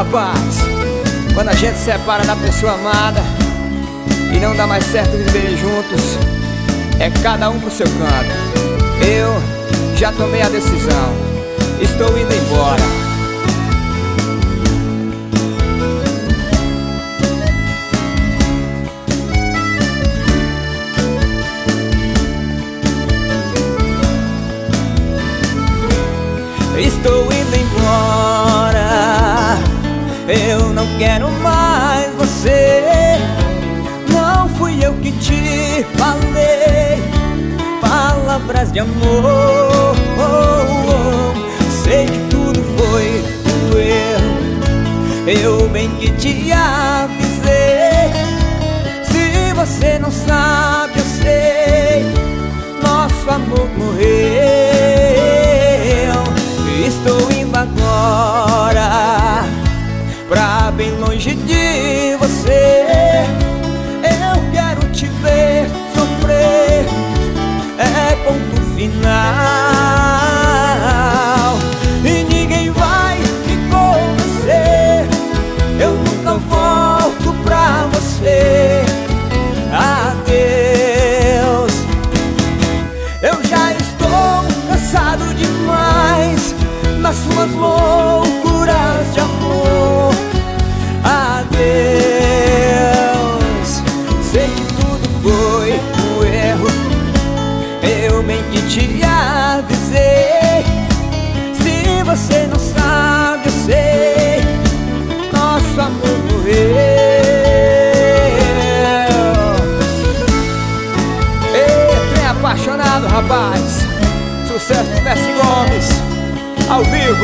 rapaz, quando a gente se separa da pessoa amada e não dá mais certo viver juntos, é cada um pro seu canto. Eu já tomei a decisão, estou indo embora. Estou indo embora, eu não quero mais você. Não fui eu que te falei palavras de amor. Sei que tudo foi um erro, eu bem que te avisei. Se você não sabe, eu sei, nosso amor morreu. Estou indo agora pra bem longe de você. Eu quero te ver sofrer, é ponto final. E ninguém vai me convencer, eu nunca volto pra você. Adeus, eu já estou cansado demais das suas loucuras de amor. Adeus, sei que tudo foi um erro, eu bem que te avisei. Se você não sabe, eu sei, nosso amor morreu. Ei, trem apaixonado, rapaz. Sucesso do Mestre Gomes, ao vivo.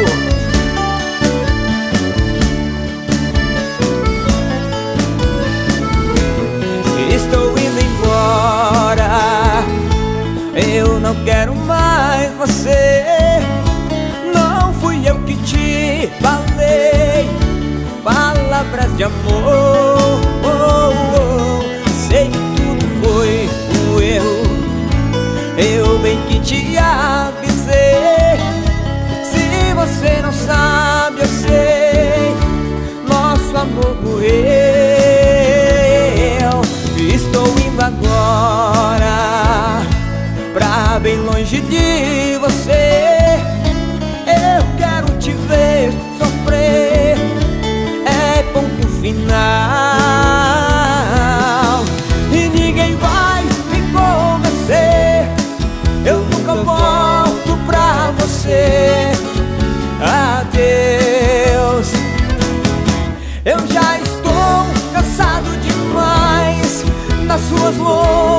Estou indo embora, eu não quero mais você. Não fui eu que te falei palavras de amor. Sei que tudo foi um erro, eu bem que te avisei. Se você não sabe, eu sei, nosso amor morreu. Estou indo agora pra bem longe de você. Eu quero te ver sofrer, é ponto final. E ninguém vai me convencer, eu nunca volto pra você. Adeus, eu já estou cansado demais das suas loucuras